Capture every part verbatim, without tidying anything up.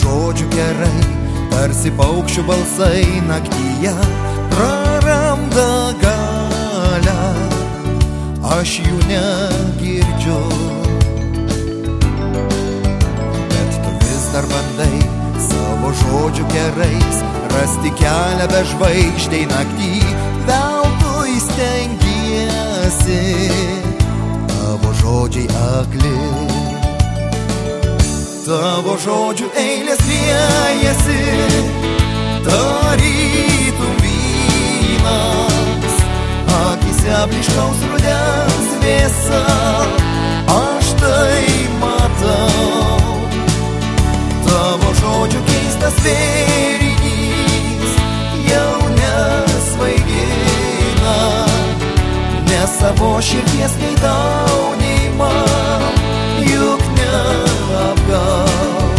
žodžių gerai, tarsi paukščių balsai naktyje praranda galią, aš jų negirdžiu. Bet tu vis dar bandai savo žodžių gerais rasti kelią be žvaigždei naktį, veltui stengiesi, tavo žodžiai akli. Tavo žodžių eilės liejasi, tarytum vynas, akyse blyškaus rudens vėsa, aš tai matau. Tavo žodžių keistas vėrinys jau nesvaigina, nes savo širdies nei tau, nei man, juk neapgaut.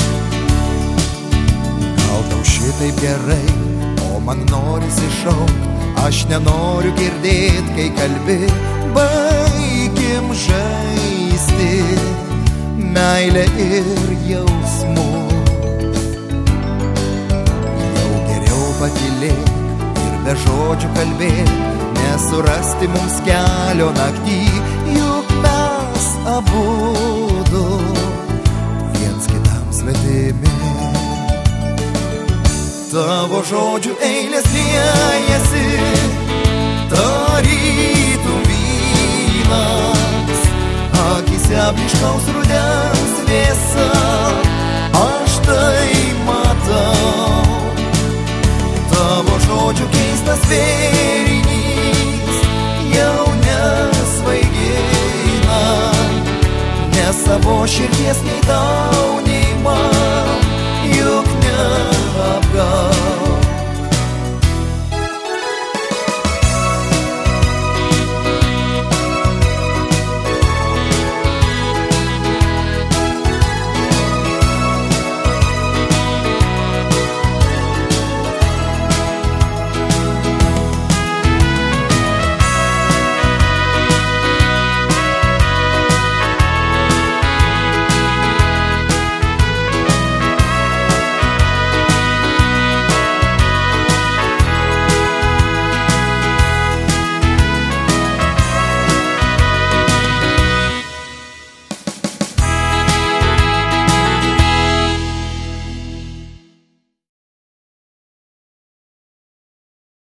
Gal tau šitaip gerai, o man norisi šaukt, aš nenoriu girdėt, kai kalbi, baikim žaisti meilę ir jausmus. Jau geriau patylėk ir be žodžių kalbėk, nesurasti mums kelio naktį, juk mes abudu viens kitam svetimi. Tavo žodžių eilės liejasi, tarytum vynas, akyse blyškaus rudens vėsa, aš tai matau. Tavo žodžių keistas vėrinys jau nesvaigina, nes savo širdies nei tau, nei man,